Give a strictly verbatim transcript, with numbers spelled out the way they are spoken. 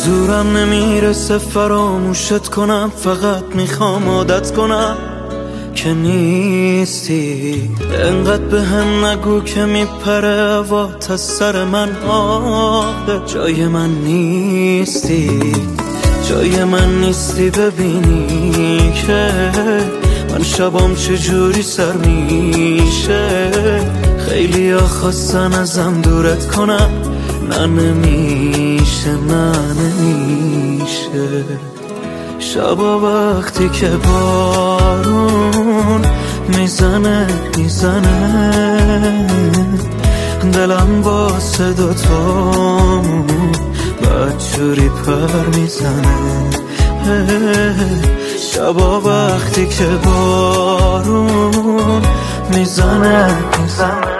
زورم نمیرسه فراموشت کنم، فقط میخوام عادت کنم که نیستی. انقدر به هم نگو که میپره هوات از سر من، آخه جای من نیستی، جای من نیستی. ببینی که من شبام چجوری سر میشه، خیلی ها خواستن ازم دورت کنم، نه نمیشه، نه نمیشه. شبا وقتی که بارون میزنه میزنه، دلم با صدا تامون بدجوری پر میزنه. شبا وقتی که بارون میزنه میزنه